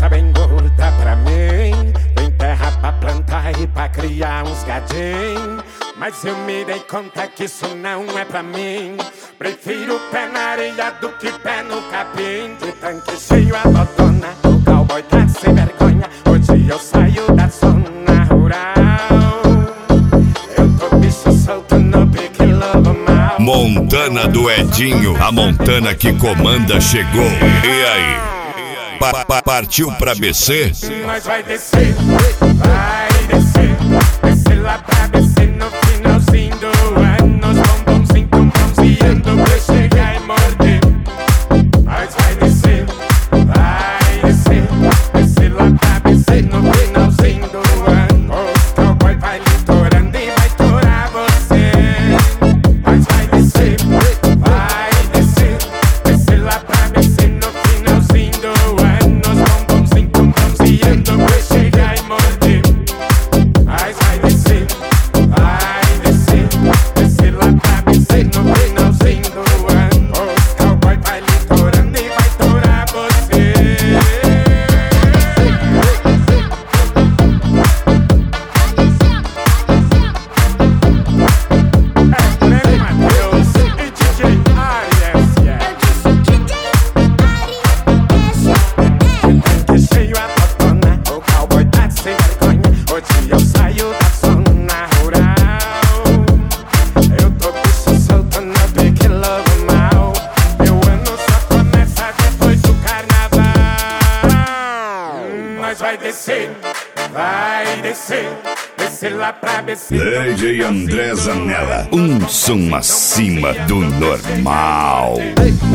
roça bem gorda pra mim. Tem terra pra plantar e pra criar uns gadinhos. Mas eu me dei conta que isso não é pra mim. Prefiro pé na areia do que pé no capim. De tanque cheio a botona, o cowboy tá sem vergonha. Hoje eu saio da zona rural. Eu tô bicho solto no pique lobo mal. Montana do Edinho, a Montana que comanda chegou. E aí? Partiu pra BC? Nós vai descer, vai descer. Descer lá pra BC no finalzinho do ano. Os bombonzinhos tão bronzeando pra chegar e morder. Nós vai descer, vai descer. Descer lá pra BC no finalzinho do ano. Os cowboy vai litorando e vai torar você. Nós vai descer, vai descer. Descer lá pra BC no finalzinho do ano. Os bombonzinhos tão bronzeando pra chegar e morder. Nós vai descer, vai descer. Descer lá pra BC no finalzinho do ano. Os cowboy vai litorando e vai torar você. É Leme Matheus e DJ Arias, yeah. Que cheio a botona, o cowboy tá sem vergonha. Hoje eu saio da zona rural. Eu tô bicho solto no pique lobo mal. Meu ano só começa depois do carnaval. Nós vai descer, vai descer. Descer lá pra BC. DJ André Zanella, um som acima do normal.